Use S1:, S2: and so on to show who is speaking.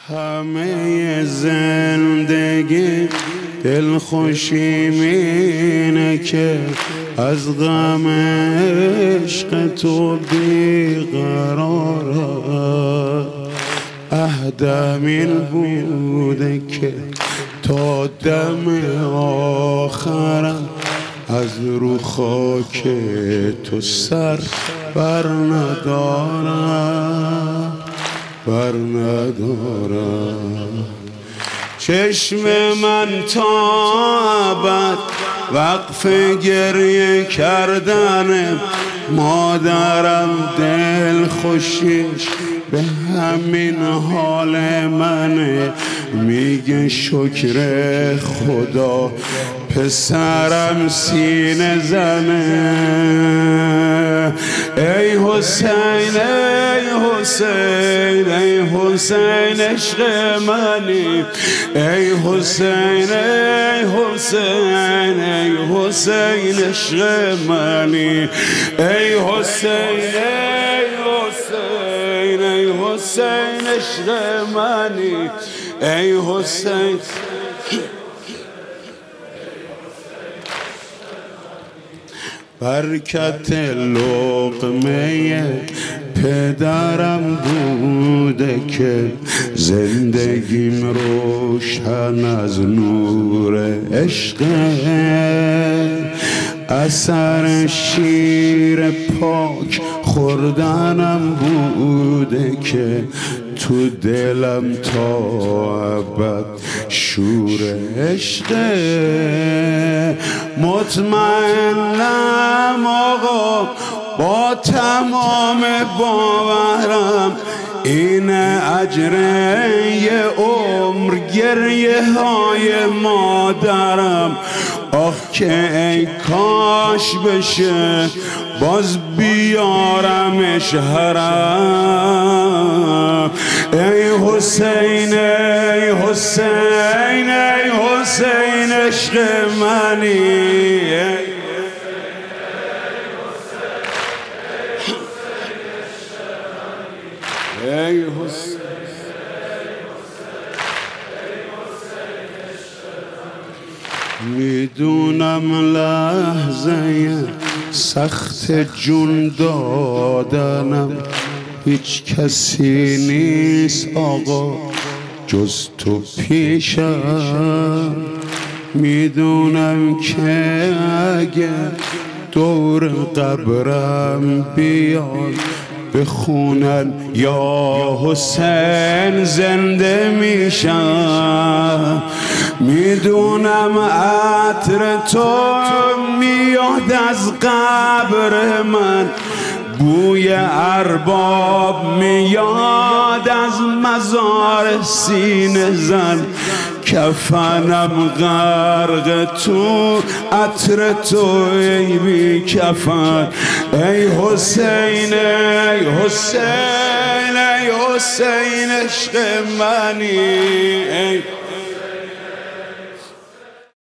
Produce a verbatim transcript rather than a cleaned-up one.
S1: همه زندگی دلخوشی مینه که از غم عشق تو بیقرارم. عهدم این بوده که تا دم آخرم از رو خاک تو سر بر ندارم بر ندارم. چشم من تا ابد وقف گریه کردن مادرم، دل خوشیش به همین حال منه. میگه شکر خدا پسرم سینه زنه. ای حسین ای حسین ای حسین عشق منی. ای حسین ای حسین ای حسین عشق منی. ای حسین ای حسین ای حسین عشق منی. ای حسین برکت لقمه پدرم بوده که زندگیم روشن از نور عشق. اثر شیر پاک خوردنم بوده که تو دلم تا ابد شور عشق. مطمئنم آقا با تمام باورم این اجر یه عمر گریه های مادرم. آخ که ای کاش بشه باز بیارمش حرم. ای حسین ای حسین ای حسین عشق منی. ای حسین میدونم لحظه سخت جون دادنم هیچ کسی نیست آقا جز تو پیشم. میدونم که اگه دور قبرم بیان بخونن یا حسین زنده میشم. میدونم عطر تو میاد از قبر من، بوی ارباب میاد از مزار سینه زن. کفنم غرق تو عطر تو ای بی کفن. ای حسین ای حسین ای حسین عشق منی. ای